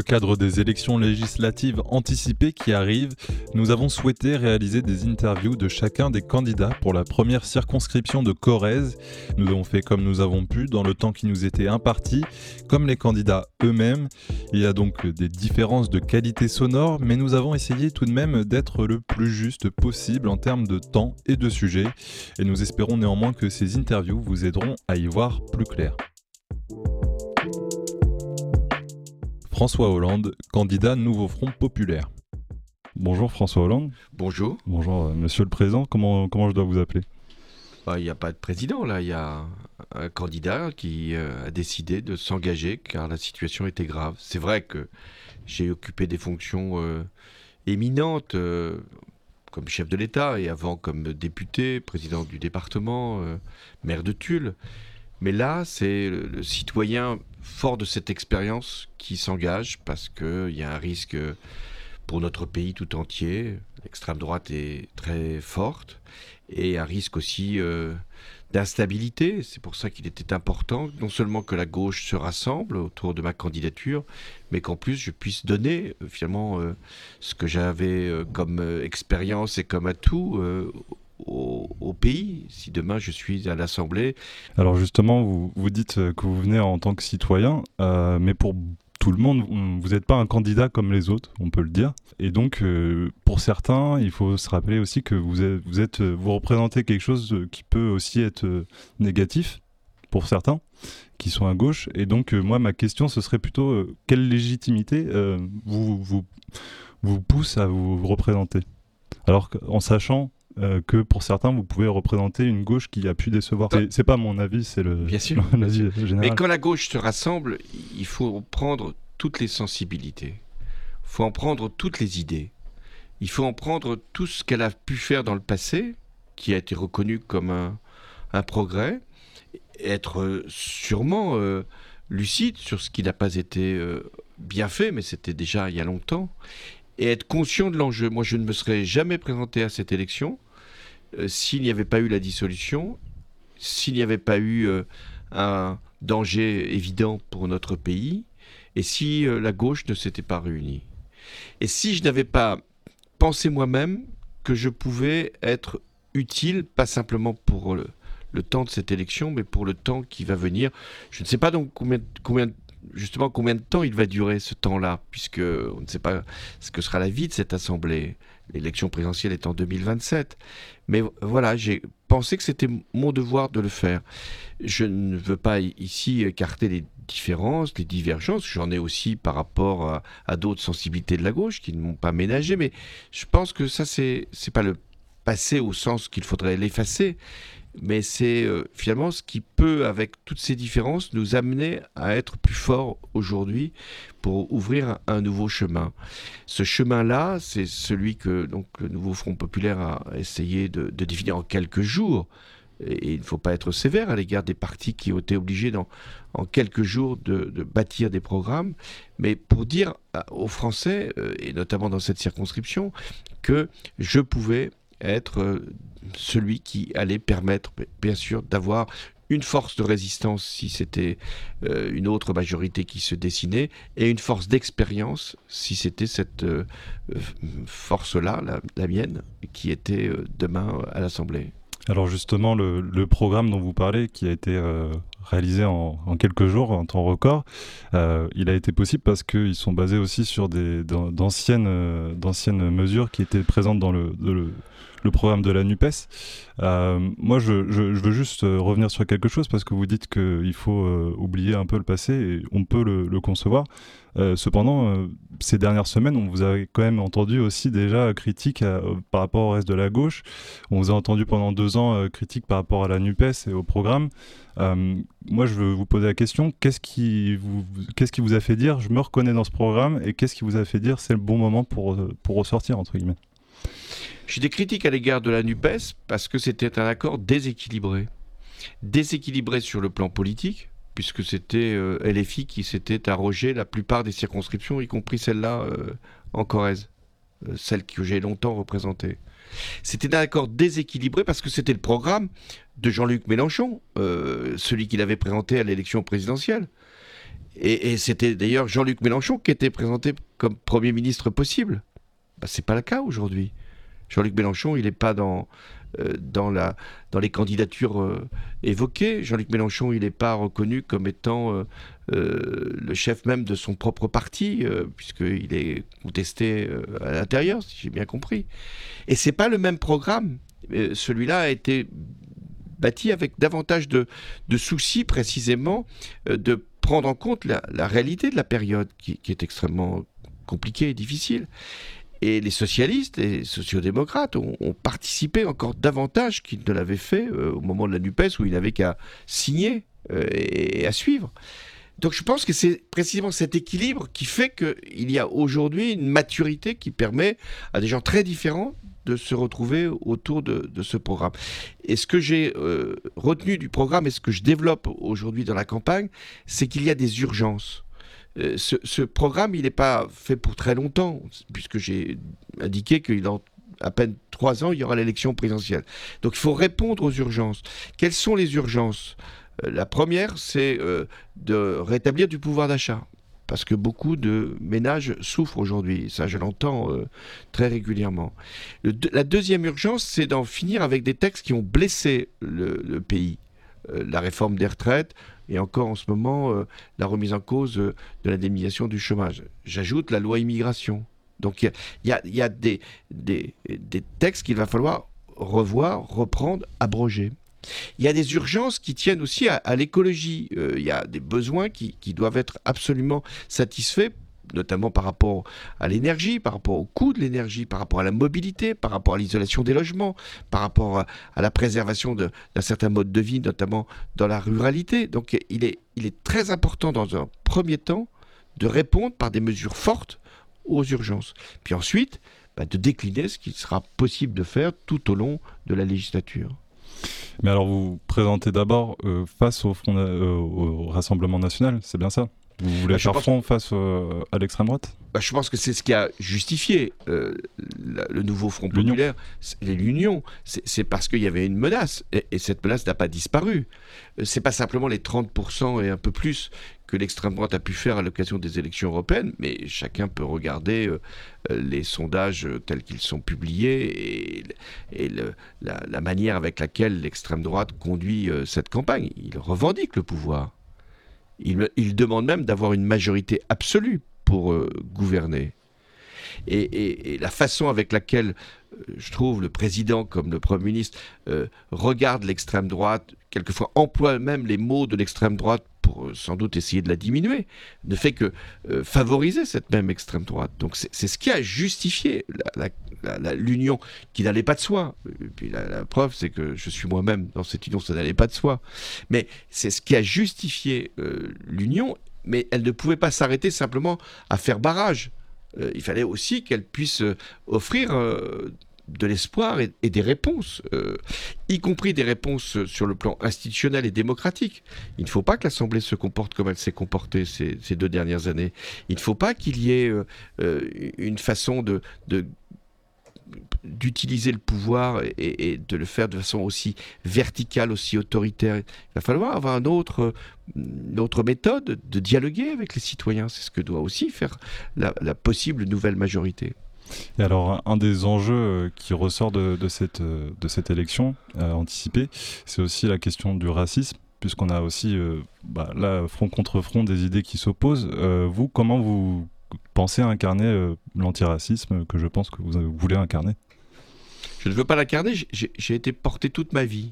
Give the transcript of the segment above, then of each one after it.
cadre des élections législatives anticipées qui arrivent, nous avons souhaité réaliser des interviews de chacun des candidats pour la première circonscription de Corrèze. Nous avons fait comme nous avons pu dans le temps qui nous était imparti, comme les candidats eux-mêmes. Il y a donc des différences de qualité sonore, mais nous avons essayé tout de même d'être le plus juste possible en termes de temps et de sujet. Et nous espérons néanmoins que ces interviews vous aideront à y voir plus clair. François Hollande, candidat Nouveau Front Populaire. Bonjour François Hollande. Bonjour. Bonjour Monsieur le Président, comment je dois vous appeler ? Il n'y a pas de président là, il y a un candidat qui a décidé de s'engager car la situation était grave. C'est vrai que j'ai occupé des fonctions éminentes comme chef de l'État et avant comme député, président du département, maire de Tulle. Mais là, c'est le citoyen fort de cette expérience qui s'engage parce qu'il y a un risque pour notre pays tout entier. L'extrême droite est très forte et un risque aussi d'instabilité. C'est pour ça qu'il était important non seulement que la gauche se rassemble autour de ma candidature, mais qu'en plus je puisse donner finalement ce que j'avais comme expérience et comme atout au pays, si demain je suis à l'Assemblée. Alors justement, vous dites que vous venez en tant que citoyen, mais pour tout le monde, vous n'êtes pas un candidat comme les autres, on peut le dire. Et donc, pour certains, il faut se rappeler aussi que vous représentez quelque chose qui peut aussi être négatif pour certains, qui sont à gauche. Et donc, moi, ma question, ce serait plutôt quelle légitimité vous pousse à vous représenter ? Alors en sachant que pour certains, vous pouvez représenter une gauche qui a pu décevoir. C'est pas mon avis, c'est l'avis général. Mais quand la gauche se rassemble, il faut prendre toutes les sensibilités. Il faut en prendre toutes les idées. Il faut en prendre tout ce qu'elle a pu faire dans le passé, qui a été reconnu comme un progrès, et être sûrement lucide sur ce qui n'a pas été bien fait, mais c'était déjà il y a longtemps, et être conscient de l'enjeu. Moi, je ne me serais jamais présenté à cette élection s'il n'y avait pas eu la dissolution, s'il n'y avait pas eu un danger évident pour notre pays, et si la gauche ne s'était pas réunie. Et si je n'avais pas pensé moi-même que je pouvais être utile, pas simplement pour le temps de cette élection, mais pour le temps qui va venir. Je ne sais pas donc combien de temps il va durer ce temps-là, puisque on ne sait pas ce que sera la vie de cette Assemblée. L'élection présidentielle est en 2027. Mais voilà, j'ai pensé que c'était mon devoir de le faire. Je ne veux pas ici écarter les différences, les divergences. J'en ai aussi par rapport à d'autres sensibilités de la gauche qui ne m'ont pas ménagé. Mais je pense que ça, c'est pas le passé au sens qu'il faudrait l'effacer. Mais c'est finalement ce qui peut, avec toutes ces différences, nous amener à être plus forts aujourd'hui pour ouvrir un nouveau chemin. Ce chemin-là, c'est celui que donc, le Nouveau Front Populaire a essayé de définir en quelques jours. Et il ne faut pas être sévère à l'égard des partis qui ont été obligés en quelques jours de bâtir des programmes, mais pour dire aux Français, et notamment dans cette circonscription, que je pouvais être celui qui allait permettre, bien sûr, d'avoir une force de résistance si c'était une autre majorité qui se dessinait, et une force d'expérience si c'était cette force-là, la mienne, qui était demain à l'Assemblée. Alors justement, le programme dont vous parlez, qui a été réalisé en quelques jours, en temps record, il a été possible parce qu'ils sont basés aussi sur d'anciennes mesures qui étaient présentes dans le programme de la NUPES. Moi, je veux juste revenir sur quelque chose parce que vous dites qu'il faut oublier un peu le passé et on peut le concevoir. Cependant, ces dernières semaines, on vous a quand même entendu aussi déjà critiques par rapport au reste de la gauche. On vous a entendu pendant 2 ans critiques par rapport à la NUPES et au programme. Moi, je veux vous poser la question, qu'est-ce qui vous a fait dire « je me reconnais dans ce programme » et qu'est-ce qui vous a fait dire « c'est le bon moment pour ressortir » entre guillemets ? J'ai des critiques à l'égard de la NUPES parce que c'était un accord déséquilibré. Déséquilibré sur le plan politique, puisque c'était LFI qui s'était arrogé la plupart des circonscriptions, y compris celle-là en Corrèze, celle que j'ai longtemps représentée. C'était un accord déséquilibré parce que c'était le programme de Jean-Luc Mélenchon, celui qu'il avait présenté à l'élection présidentielle. Et c'était d'ailleurs Jean-Luc Mélenchon qui était présenté comme Premier ministre possible. C'est pas le cas aujourd'hui. Jean-Luc Mélenchon, il n'est pas dans les candidatures évoquées. Jean-Luc Mélenchon, il n'est pas reconnu comme étant le chef même de son propre parti, puisqu'il est contesté à l'intérieur, si j'ai bien compris. Et c'est pas le même programme. Celui-là a été bâti avec davantage de soucis, précisément, de prendre en compte la réalité de la période, qui est extrêmement compliquée et difficile. Et les socialistes et les sociodémocrates ont participé encore davantage qu'ils ne l'avaient fait au moment de la NUPES, où ils n'avaient qu'à signer et à suivre. Donc je pense que c'est précisément cet équilibre qui fait qu'il y a aujourd'hui une maturité qui permet à des gens très différents de se retrouver autour de ce programme. Et ce que j'ai retenu du programme et ce que je développe aujourd'hui dans la campagne, c'est qu'il y a des urgences. Ce programme, il n'est pas fait pour très longtemps, puisque j'ai indiqué qu'il en à peine 3 ans, il y aura l'élection présidentielle. Donc il faut répondre aux urgences. Quelles sont les urgences ? La première, c'est de rétablir du pouvoir d'achat. Parce que beaucoup de ménages souffrent aujourd'hui. Ça, je l'entends très régulièrement. La deuxième urgence, c'est d'en finir avec des textes qui ont blessé le pays. La réforme des retraites et encore en ce moment la remise en cause de l'indemnisation du chômage. J'ajoute la loi immigration. Donc il y a des textes qu'il va falloir revoir, reprendre, abroger. Il y a des urgences qui tiennent aussi à l'écologie. Il y a des besoins qui doivent être absolument satisfaits, notamment par rapport à l'énergie, par rapport au coût de l'énergie, par rapport à la mobilité, par rapport à l'isolation des logements, par rapport à la préservation d'un certain mode de vie, notamment dans la ruralité. Donc il est très important dans un premier temps de répondre par des mesures fortes aux urgences. Puis ensuite, de décliner ce qu'il sera possible de faire tout au long de la législature. Mais alors vous présentez d'abord face au Rassemblement National, c'est bien ça ? Vous voulez faire front face à l'extrême droite ? Je pense que c'est ce qui a justifié le nouveau Front populaire, l'union. C'est parce qu'il y avait une menace, et cette menace n'a pas disparu. C'est pas simplement les 30% et un peu plus que l'extrême droite a pu faire à l'occasion des élections européennes, mais chacun peut regarder les sondages tels qu'ils sont publiés et la manière avec laquelle l'extrême droite conduit cette campagne. Il revendique le pouvoir. Il demande même d'avoir une majorité absolue pour gouverner. Et la façon avec laquelle, je trouve, le président comme le Premier ministre regarde l'extrême droite, quelquefois emploie même les mots de l'extrême droite pour sans doute essayer de la diminuer, ne fait que favoriser cette même extrême droite. Donc c'est ce qui a justifié l'union qui n'allait pas de soi. Et puis la preuve, c'est que je suis moi-même dans cette union, ça n'allait pas de soi. Mais c'est ce qui a justifié l'union, mais elle ne pouvait pas s'arrêter simplement à faire barrage. Il fallait aussi qu'elle puisse offrir de l'espoir et des réponses, y compris des réponses sur le plan institutionnel et démocratique. Il ne faut pas que l'Assemblée se comporte comme elle s'est comportée ces 2 dernières années. Il ne faut pas qu'il y ait une façon d'utiliser le pouvoir et de le faire de façon aussi verticale, aussi autoritaire. Il va falloir avoir une autre méthode de dialoguer avec les citoyens. C'est ce que doit aussi faire la possible nouvelle majorité. Et alors, un des enjeux qui ressort de cette élection anticipée, c'est aussi la question du racisme, puisqu'on a aussi, là, front contre front, des idées qui s'opposent. Vous, comment vous pensez incarner l'antiracisme que je pense que vous voulez incarner ? Je ne veux pas l'incarner, j'ai été porté toute ma vie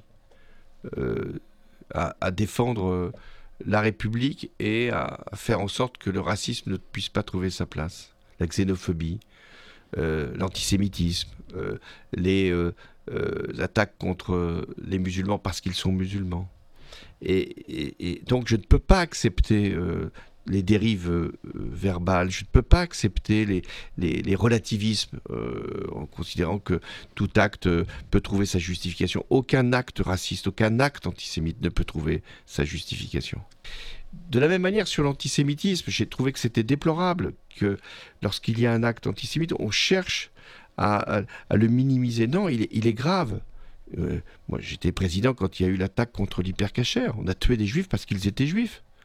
à défendre la République et à faire en sorte que le racisme ne puisse pas trouver sa place. La xénophobie, l'antisémitisme, les attaques contre les musulmans parce qu'ils sont musulmans. Et donc je ne peux pas accepter les dérives verbales, je ne peux pas accepter les relativismes en considérant que tout acte peut trouver sa justification. Aucun acte raciste, aucun acte antisémite ne peut trouver sa justification. De la même manière, sur l'antisémitisme, j'ai trouvé que c'était déplorable que lorsqu'il y a un acte antisémite, on cherche à le minimiser. Non, il est grave. Moi, j'étais président quand il y a eu l'attaque contre l'hypercachère. On a tué des juifs parce qu'ils étaient juifs.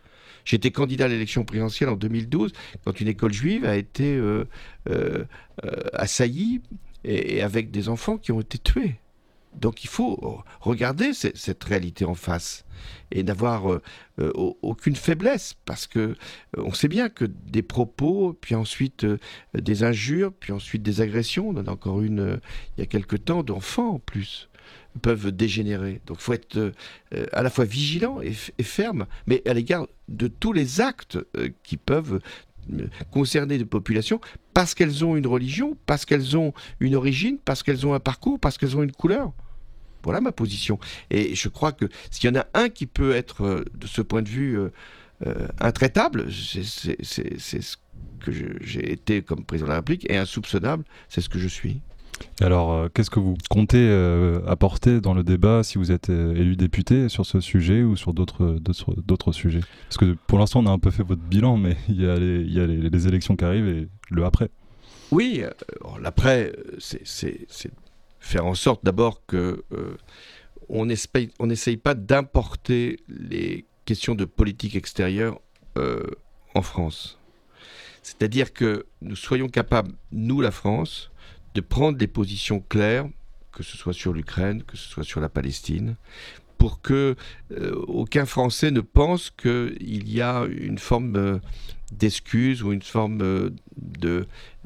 J'étais candidat à l'élection présidentielle en 2012, quand une école juive a été assaillie et avec des enfants qui ont été tués. Donc il faut regarder cette réalité en face et n'avoir aucune faiblesse, parce que on sait bien que des propos, puis ensuite des injures, puis ensuite des agressions, on en a encore une il y a quelque temps, d'enfants en plus, peuvent dégénérer. Donc il faut être à la fois vigilant et ferme, mais à l'égard de tous les actes qui peuvent concerner des populations, parce qu'elles ont une religion, parce qu'elles ont une origine, parce qu'elles ont un parcours, parce qu'elles ont une couleur. Voilà ma position. Et je crois que s'il y en a un qui peut être, de ce point de vue, intraitable, c'est ce que j'ai été comme président de la République, et insoupçonnable, c'est ce que je suis. Et alors, qu'est-ce que vous comptez apporter dans le débat si vous êtes élu député sur ce sujet ou sur d'autres sujets? Parce que pour l'instant, on a un peu fait votre bilan, mais il y a les élections qui arrivent et le après. Oui, l'après, c'est faire en sorte d'abord que on n'essaye pas d'importer les questions de politique extérieure en France. C'est-à-dire que nous soyons capables, nous la France, de prendre des positions claires, que ce soit sur l'Ukraine, que ce soit sur la Palestine, pour que aucun Français ne pense qu'il y a une forme d'excuse ou une forme de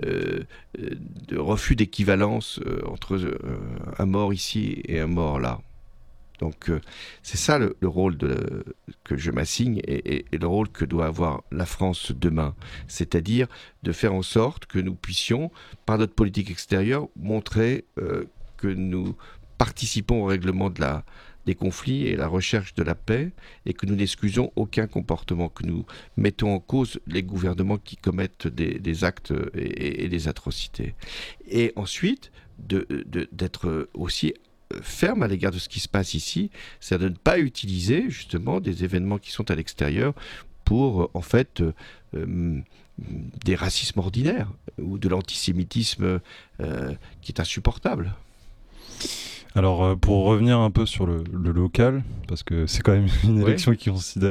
refus d'équivalence entre un mort ici et un mort là. Donc c'est ça le rôle que je m'assigne et le rôle que doit avoir la France demain. C'est-à-dire de faire en sorte que nous puissions, par notre politique extérieure, montrer que nous participons au règlement des conflits et la recherche de la paix, et que nous n'excusons aucun comportement, que nous mettons en cause les gouvernements qui commettent des actes et des atrocités. Et ensuite, d'être aussi ferme à l'égard de ce qui se passe ici, c'est de ne pas utiliser justement des événements qui sont à l'extérieur pour en fait des racismes ordinaires ou de l'antisémitisme qui est insupportable. Alors pour revenir un peu sur le local, parce que c'est quand même une élection qui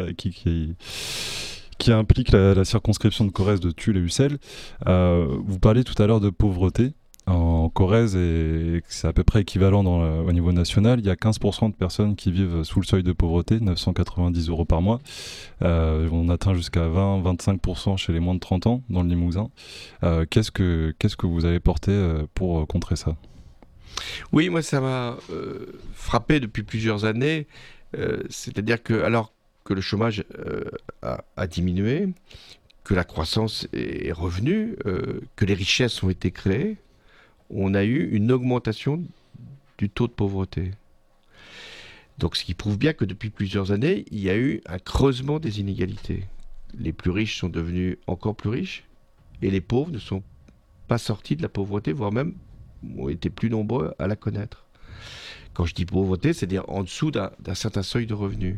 implique la circonscription de Corrèze, de Tulle et Ussel, vous parliez tout à l'heure de pauvreté. En Corrèze, et c'est à peu près équivalent au niveau national, il y a 15% de personnes qui vivent sous le seuil de pauvreté, 990 € par mois. On atteint jusqu'à 20-25% chez les moins de 30 ans dans le Limousin. Qu'est-ce que vous avez porté pour contrer ça? Oui, moi ça m'a frappé depuis plusieurs années. C'est-à-dire que alors que le chômage a diminué, que la croissance est revenue, que les richesses ont été créées, on a eu une augmentation du taux de pauvreté. Donc ce qui prouve bien que depuis plusieurs années, il y a eu un creusement des inégalités. Les plus riches sont devenus encore plus riches et les pauvres ne sont pas sortis de la pauvreté, voire même ont été plus nombreux à la connaître. Quand je dis pauvreté, c'est-à-dire en dessous d'un certain seuil de revenus.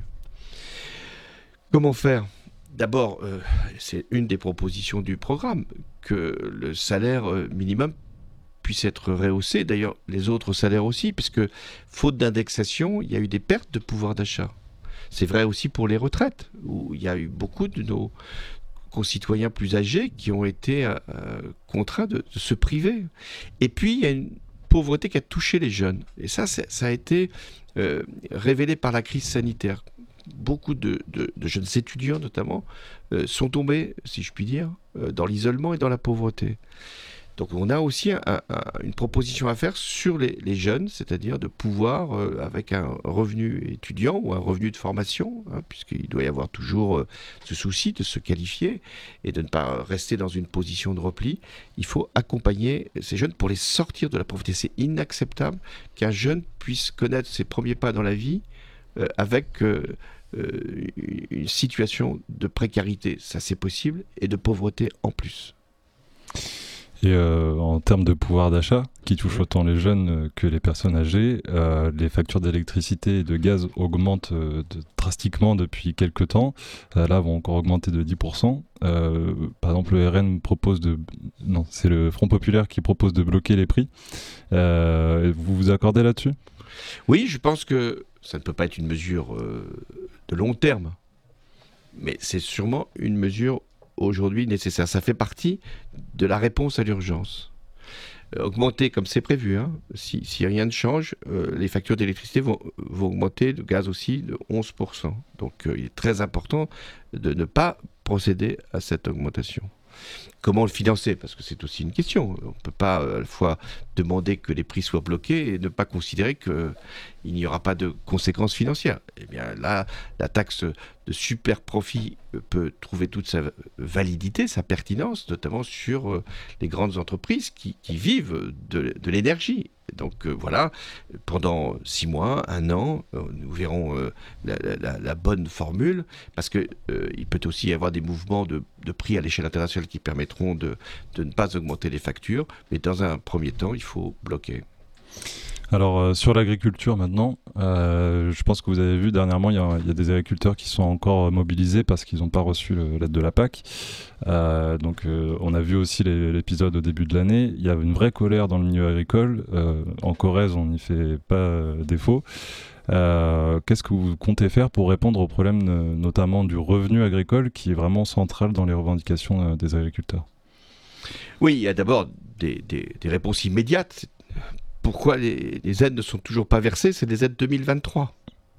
Comment faire ? D'abord, c'est une des propositions du programme, que le salaire minimum puisse être rehaussé, d'ailleurs les autres salaires aussi, puisque faute d'indexation, il y a eu des pertes de pouvoir d'achat. C'est vrai aussi pour les retraites, où il y a eu beaucoup de nos concitoyens plus âgés qui ont été contraints de se priver. Et puis il y a une pauvreté qui a touché les jeunes, et ça a été révélé par la crise sanitaire. Beaucoup de jeunes étudiants notamment sont tombés, si je puis dire, dans l'isolement et dans la pauvreté. Donc on a aussi une proposition à faire sur les jeunes, c'est-à-dire de pouvoir, avec un revenu étudiant ou un revenu de formation, puisqu'il doit y avoir toujours ce souci de se qualifier et de ne pas rester dans une position de repli, il faut accompagner ces jeunes pour les sortir de la pauvreté. C'est inacceptable qu'un jeune puisse connaître ses premiers pas dans la vie avec une situation de précarité, ça c'est possible, et de pauvreté en plus. Et en termes de pouvoir d'achat, qui touche autant les jeunes que les personnes âgées, les factures d'électricité et de gaz augmentent drastiquement depuis quelques temps. Là, vont encore augmenter de 10%. Par exemple, le RN propose Non, c'est le Front Populaire qui propose de bloquer les prix. Vous vous accordez là-dessus ? Oui, je pense que ça ne peut pas être une mesure de long terme. mais c'est sûrement une mesure aujourd'hui nécessaire. Ça fait partie de la réponse à l'urgence. Augmenter comme c'est prévu, hein. Si rien ne change, les factures d'électricité vont augmenter, de gaz aussi, de 11%. Donc il est très important de ne pas procéder à cette augmentation. Comment le financer? Parce que c'est aussi une question. On ne peut pas à la fois demander que les prix soient bloqués et ne pas considérer qu'il n'y aura pas de conséquences financières. Eh bien là, la taxe de super profit peut trouver toute sa validité, sa pertinence, notamment sur les grandes entreprises qui vivent de l'énergie. Donc voilà, pendant 6 mois, 1 an, nous verrons la bonne formule, parce qu'il peut aussi y avoir des mouvements de prix à l'échelle internationale qui permettront de ne pas augmenter les factures, mais dans un premier temps, il faut bloquer. Alors sur l'agriculture maintenant, je pense que vous avez vu dernièrement, il y a des agriculteurs qui sont encore mobilisés parce qu'ils n'ont pas reçu l'aide de la PAC. Donc on a vu aussi l'épisode au début de l'année. Il y a une vraie colère dans le milieu agricole. En Corrèze, on n'y fait pas défaut. Qu'est-ce que vous comptez faire pour répondre au problème notamment du revenu agricole qui est vraiment central dans les revendications des agriculteurs? Oui, il y a d'abord des réponses immédiates. Pourquoi les aides ne sont toujours pas versées? C'est des aides 2023.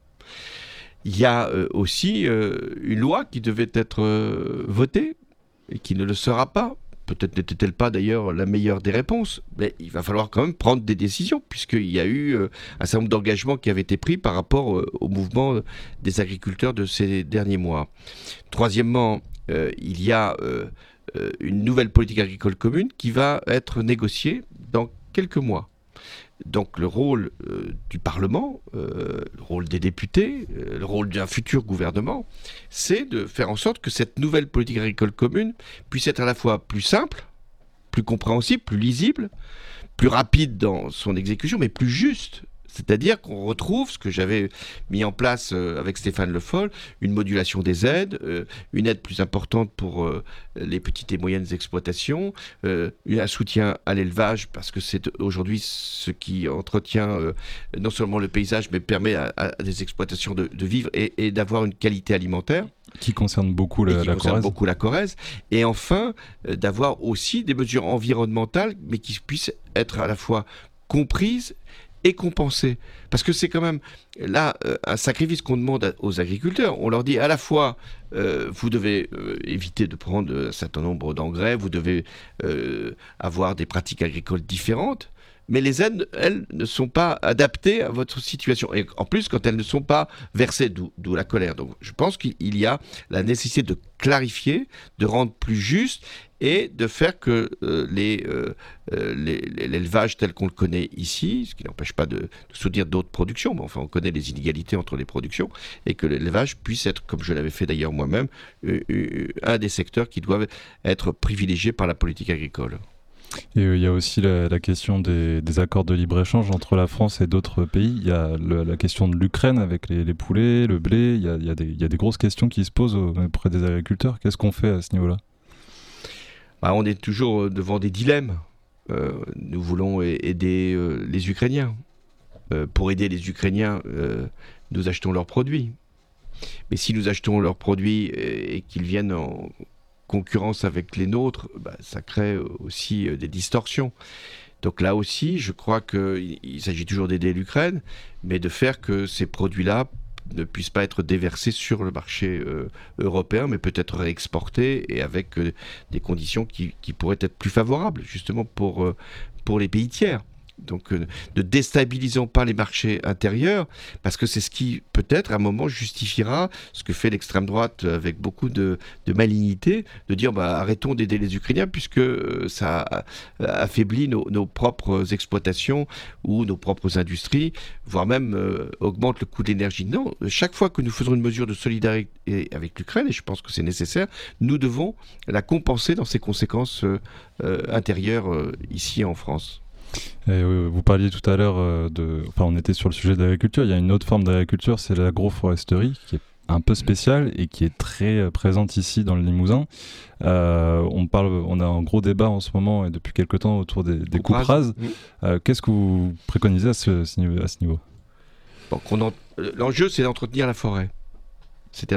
Il y a aussi une loi qui devait être votée et qui ne le sera pas. Peut-être n'était-elle pas d'ailleurs la meilleure des réponses, mais il va falloir quand même prendre des décisions, puisqu'il y a eu un certain nombre d'engagements qui avaient été pris par rapport au mouvement des agriculteurs de ces derniers mois. Troisièmement, il y a une nouvelle politique agricole commune qui va être négociée dans quelques mois. Donc le rôle du Parlement, le rôle des députés, le rôle d'un futur gouvernement, c'est de faire en sorte que cette nouvelle politique agricole commune puisse être à la fois plus simple, plus compréhensible, plus lisible, plus rapide dans son exécution, mais plus juste. C'est-à-dire qu'on retrouve ce que j'avais mis en place avec Stéphane Le Foll, une modulation des aides, une aide plus importante pour les petites et moyennes exploitations, un soutien à l'élevage, parce que c'est aujourd'hui ce qui entretient non seulement le paysage, mais permet à des exploitations de vivre et d'avoir une qualité alimentaire. Qui concerne beaucoup la Corrèze. Et enfin, d'avoir aussi des mesures environnementales, mais qui puissent être à la fois comprises et compenser. Parce que c'est quand même là un sacrifice qu'on demande aux agriculteurs. On leur dit à la fois vous devez éviter de prendre un certain nombre d'engrais, vous devez avoir des pratiques agricoles différentes, mais les aides, elles, ne sont pas adaptées à votre situation. Et en plus, quand elles ne sont pas versées, d'où la colère. Donc je pense qu'il y a la nécessité de clarifier, de rendre plus juste et de faire que l'élevage tel qu'on le connaît ici, ce qui n'empêche pas de soutenir d'autres productions, mais enfin on connaît les inégalités entre les productions, et que l'élevage puisse être, comme je l'avais fait d'ailleurs moi-même, un des secteurs qui doivent être privilégiés par la politique agricole. Et il y a aussi la question des accords de libre-échange entre la France et d'autres pays. Il y a la question de l'Ukraine avec les poulets, le blé. Il y a des grosses questions qui se posent auprès des agriculteurs. Qu'est-ce qu'on fait à ce niveau-là ? On est toujours devant des dilemmes. Nous voulons aider les Ukrainiens. Pour aider les Ukrainiens, nous achetons leurs produits. Mais si nous achetons leurs produits et qu'ils viennent en concurrence avec les nôtres, ça crée aussi des distorsions. Donc là aussi, je crois qu'il s'agit toujours d'aider l'Ukraine, mais de faire que ces produits-là ne puissent pas être déversés sur le marché européen, mais peut-être réexportés et avec des conditions qui pourraient être plus favorables, justement pour les pays tiers. Donc ne déstabilisons pas les marchés intérieurs, parce que c'est ce qui peut-être à un moment justifiera ce que fait l'extrême droite avec beaucoup de malignité, de dire arrêtons d'aider les Ukrainiens puisque ça affaiblit nos propres exploitations ou nos propres industries, voire même augmente le coût de l'énergie. Non, chaque fois que nous faisons une mesure de solidarité avec l'Ukraine, et je pense que c'est nécessaire, nous devons la compenser dans ses conséquences intérieures ici en France. Et vous parliez tout à l'heure on était sur le sujet de l'agriculture. Il y a une autre forme d'agriculture, c'est l'agroforesterie, qui est un peu spéciale et qui est très présente ici dans le Limousin. On a un gros débat en ce moment et depuis quelque temps autour des coupes rases. Qu'est-ce que vous préconisez à ce niveau ? L'enjeu, c'est d'entretenir la forêt. C'est-à-dire de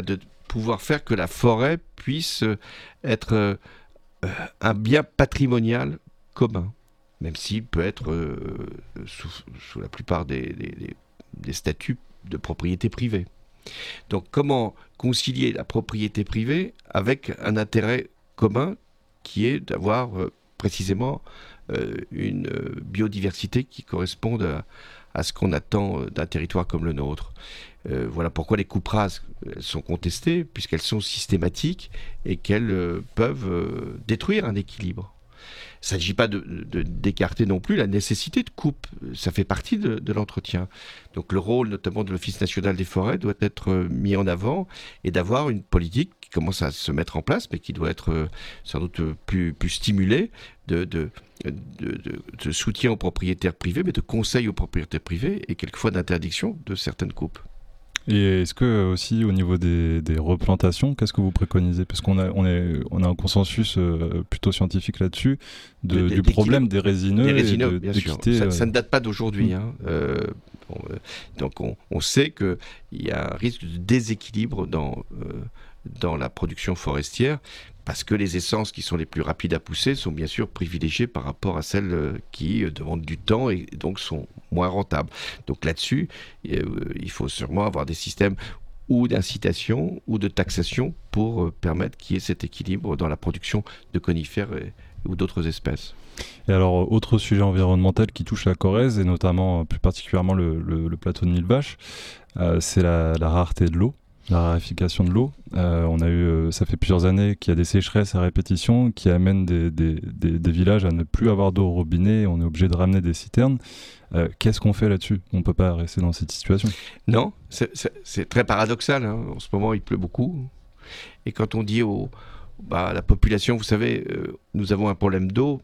pouvoir faire que la forêt puisse être un bien patrimonial commun, même s'il peut être sous la plupart des statuts de propriété privée. Donc comment concilier la propriété privée avec un intérêt commun qui est d'avoir précisément une biodiversité qui corresponde à ce qu'on attend d'un territoire comme le nôtre. Voilà pourquoi les coupes rases sont contestées, puisqu'elles sont systématiques et qu'elles peuvent détruire un équilibre. Il ne s'agit pas d'écarter non plus la nécessité de coupe. Ça fait partie de l'entretien. Donc le rôle notamment de l'Office national des forêts doit être mis en avant et d'avoir une politique qui commence à se mettre en place, mais qui doit être sans doute plus stimulée de soutien aux propriétaires privés, mais de conseil aux propriétaires privés et quelquefois d'interdiction de certaines coupes. Et est-ce que aussi au niveau des replantations, qu'est-ce que vous préconisez? Parce qu'on a un consensus plutôt scientifique là-dessus du problème des résineux. Des résineux, bien sûr. Ça ne date pas d'aujourd'hui. Donc on sait qu'il y a un risque de déséquilibre dans la production forestière, parce que les essences qui sont les plus rapides à pousser sont bien sûr privilégiées par rapport à celles qui demandent du temps et donc sont moins rentables. Donc là-dessus, il faut sûrement avoir des systèmes ou d'incitation ou de taxation pour permettre qu'il y ait cet équilibre dans la production de conifères ou d'autres espèces. Et alors, autre sujet environnemental qui touche la Corrèze, et notamment plus particulièrement le plateau de Millevaches, c'est la rareté de l'eau. La raréfaction de l'eau. On a eu, ça fait plusieurs années qu'il y a des sécheresses à répétition qui amènent des villages à ne plus avoir d'eau au robinet. On est obligé de ramener des citernes. Qu'est-ce qu'on fait là-dessus? On ne peut pas rester dans cette situation. Non, c'est très paradoxal. En ce moment, il pleut beaucoup. Et quand on dit la population, vous savez, nous avons un problème d'eau,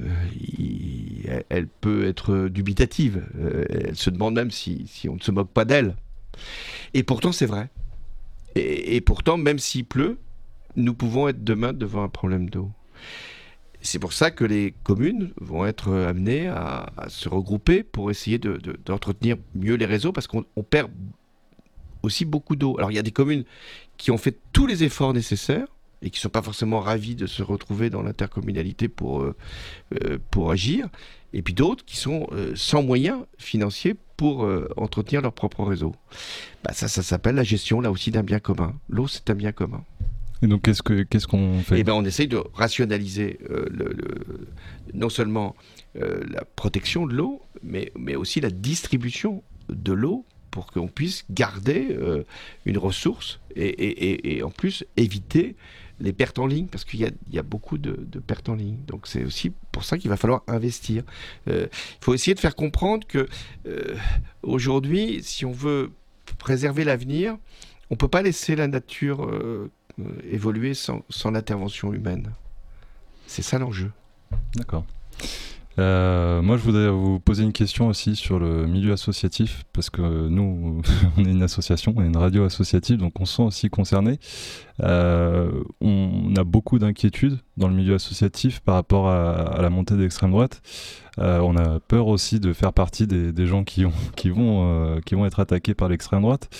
elle peut être dubitative. Elle se demande même si on ne se moque pas d'elle. Et pourtant, c'est vrai. Et pourtant, même s'il pleut, nous pouvons être demain devant un problème d'eau. C'est pour ça que les communes vont être amenées à se regrouper pour essayer d'entretenir mieux les réseaux, parce qu'on perd aussi beaucoup d'eau. Alors il y a des communes qui ont fait tous les efforts nécessaires et qui ne sont pas forcément ravis de se retrouver dans l'intercommunalité pour agir, et puis d'autres qui sont sans moyens financiers pour entretenir leur propre réseau. Ça s'appelle la gestion, là aussi, d'un bien commun. L'eau, c'est un bien commun. Et donc, qu'est-ce qu'on fait? On essaye de rationaliser non seulement la protection de l'eau, mais aussi la distribution de l'eau pour qu'on puisse garder une ressource et en plus éviter les pertes en ligne, parce qu'il y a beaucoup de pertes en ligne. Donc c'est aussi pour ça qu'il va falloir investir. Il faut essayer de faire comprendre que aujourd'hui, si on veut préserver l'avenir, on ne peut pas laisser la nature évoluer sans l'intervention humaine. C'est ça l'enjeu. D'accord. Moi, je voudrais vous poser une question aussi sur le milieu associatif, parce que nous, on est une association, on est une radio associative, donc on se sent aussi concerné. On a beaucoup d'inquiétudes dans le milieu associatif par rapport à la montée d'extrême droite. On a peur aussi de faire partie des gens qui vont être attaqués par l'extrême droite.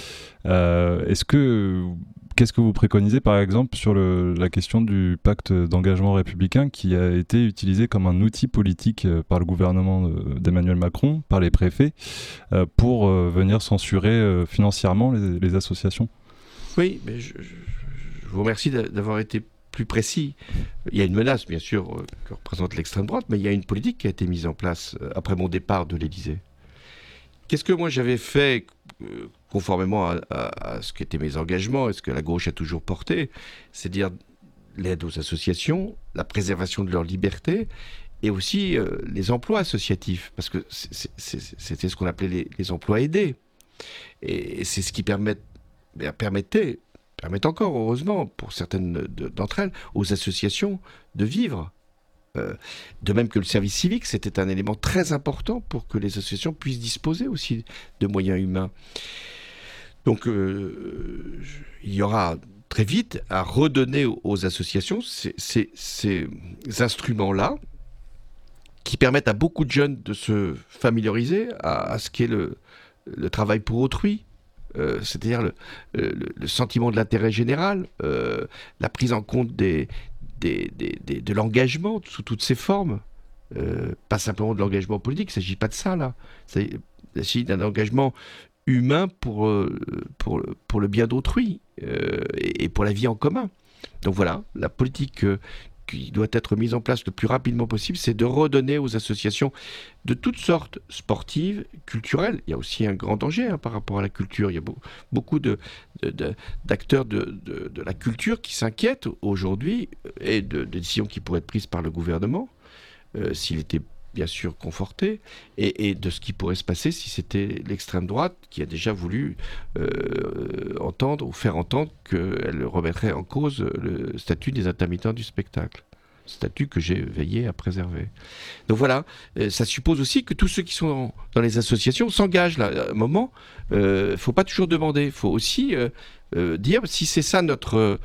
Qu'est-ce que vous préconisez, par exemple, sur la question du pacte d'engagement républicain qui a été utilisé comme un outil politique par le gouvernement d'Emmanuel Macron, par les préfets, pour venir censurer financièrement les associations? Oui, mais je vous remercie d'avoir été plus précis. Il y a une menace, bien sûr, que représente l'extrême droite, mais il y a une politique qui a été mise en place après mon départ de l'Élysée. Qu'est-ce que moi j'avais fait conformément à ce qu'étaient mes engagements et ce que la gauche a toujours porté, c'est-à-dire l'aide aux associations, la préservation de leur liberté et aussi les emplois associatifs, parce que c'était ce qu'on appelait les emplois aidés. Et c'est ce qui permet encore, heureusement, pour certaines d'entre elles, aux associations de vivre. De même que le service civique, c'était un élément très important pour que les associations puissent disposer aussi de moyens humains. Donc il y aura très vite à redonner aux associations ces instruments-là qui permettent à beaucoup de jeunes de se familiariser à ce qu'est le travail pour autrui, c'est-à-dire le sentiment de l'intérêt général, la prise en compte de l'engagement sous toutes ses formes, pas simplement de l'engagement politique, il ne s'agit pas de ça là, il s'agit d'un engagement humain pour le bien d'autrui et pour la vie en commun. Donc voilà, la politique qui doit être mise en place le plus rapidement possible, c'est de redonner aux associations de toutes sortes, sportives, culturelles. Il y a aussi un grand danger par rapport à la culture. Il y a beaucoup d'acteurs de la culture qui s'inquiètent aujourd'hui et de décisions qui pourraient être prises par le gouvernement, s'il était bien sûr conforté, et de ce qui pourrait se passer si c'était l'extrême droite qui a déjà voulu faire entendre qu'elle remettrait en cause le statut des intermittents du spectacle. Statut que j'ai veillé à préserver. Donc voilà, ça suppose aussi que tous ceux qui sont dans les associations s'engagent là. À un moment, il ne faut pas toujours demander, il faut aussi dire si c'est ça notre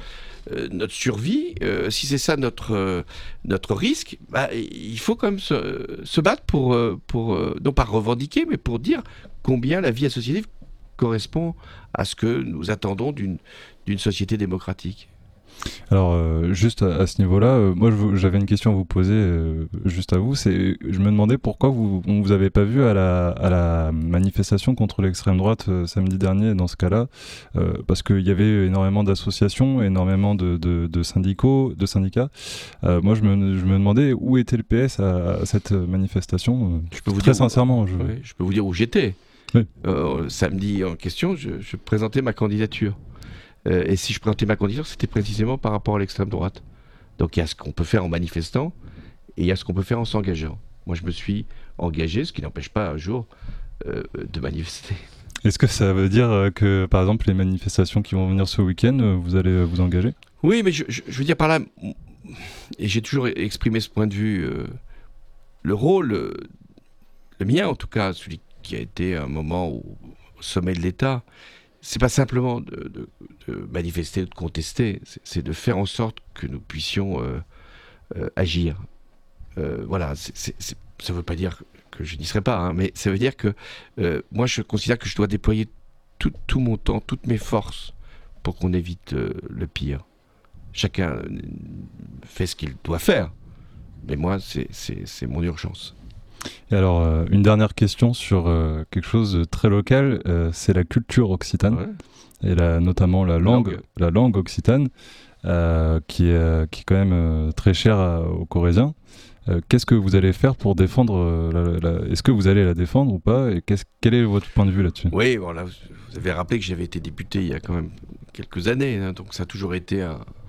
survie, si c'est ça notre risque, il faut quand même se battre pour non pas revendiquer, mais pour dire combien la vie associative correspond à ce que nous attendons d'une société démocratique. Alors, juste à ce niveau-là, moi j'avais une question à vous poser juste à vous. Je me demandais pourquoi on vous avait pas vu à la manifestation contre l'extrême droite samedi dernier dans ce cas-là, parce qu'il y avait énormément d'associations, énormément de syndicats. Moi je me demandais où était le PS à cette manifestation. Je peux vous très dire sincèrement. Je peux vous dire où j'étais. Oui. Samedi en question, je présentais ma candidature. Et si je présentais ma candidature, c'était précisément par rapport à l'extrême droite. Donc il y a ce qu'on peut faire en manifestant et il y a ce qu'on peut faire en s'engageant. Moi je me suis engagé, ce qui n'empêche pas un jour de manifester. Est-ce que ça veut dire que par exemple les manifestations qui vont venir ce week-end, vous allez vous engager ? Oui, mais je veux dire par là, et j'ai toujours exprimé ce point de vue, le rôle, le mien en tout cas, celui qui a été un moment au sommet de l'État, c'est pas simplement de manifester, de contester, c'est de faire en sorte que nous puissions agir. Voilà, ça veut pas dire que je n'y serai pas, mais ça veut dire que moi je considère que je dois déployer tout mon temps, toutes mes forces pour qu'on évite le pire. Chacun fait ce qu'il doit faire, mais moi c'est mon urgence. Et alors, une dernière question sur quelque chose de très local, c'est la culture occitane, et notamment la langue occitane, qui est quand même très chère aux Corréziens. Qu'est-ce que vous allez faire pour défendre est-ce que vous allez la défendre ou pas, et quel est votre point de vue là-dessus ? Oui, bon, là, vous avez rappelé que j'avais été député il y a quand même quelques années, donc ça a toujours été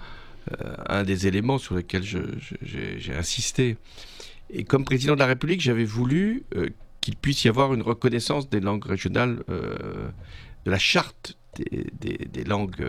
un des éléments sur lesquels j'ai insisté. Et comme président de la République, j'avais voulu qu'il puisse y avoir une reconnaissance des langues régionales, de la charte des langues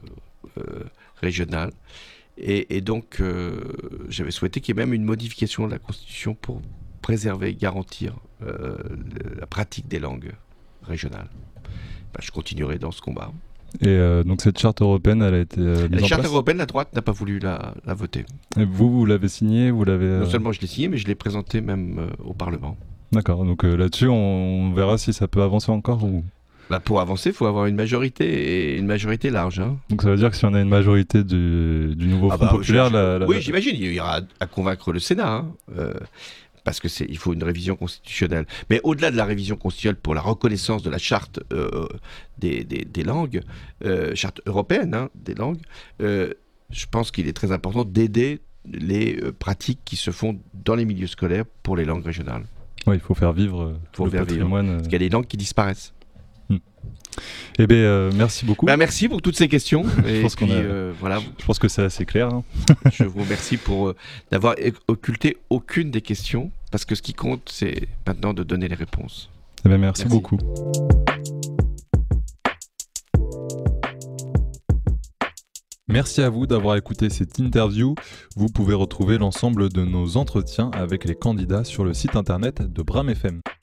régionales. Et donc, j'avais souhaité qu'il y ait même une modification de la Constitution pour préserver et garantir la pratique des langues régionales. Je continuerai dans ce combat. Et donc cette charte européenne, elle a été mise en place ? La charte européenne, la droite n'a pas voulu la voter. Et vous l'avez signée, Non seulement je l'ai signée, mais je l'ai présentée même au Parlement. D'accord, donc là-dessus, on verra si ça peut avancer encore ou... Pour avancer, il faut avoir une majorité, et une majorité large. Donc ça veut dire que si on a une majorité du nouveau Front populaire... Oui, j'imagine, il y aura à convaincre le Sénat, parce qu'il faut une révision constitutionnelle. Mais au-delà de la révision constitutionnelle pour la reconnaissance de la charte des langues, charte européenne des langues, je pense qu'il est très important d'aider les pratiques qui se font dans les milieux scolaires pour les langues régionales. Oui, il faut faire vivre le patrimoine. Parce qu'il y a des langues qui disparaissent. Eh bien, merci beaucoup. Merci pour toutes ces questions. Voilà. Je pense que c'est assez clair. Je vous remercie pour n'avoir occulté aucune des questions, parce que ce qui compte, c'est maintenant de donner les réponses. Eh bien, merci beaucoup. Merci à vous d'avoir écouté cette interview. Vous pouvez retrouver l'ensemble de nos entretiens avec les candidats sur le site internet de Bram FM.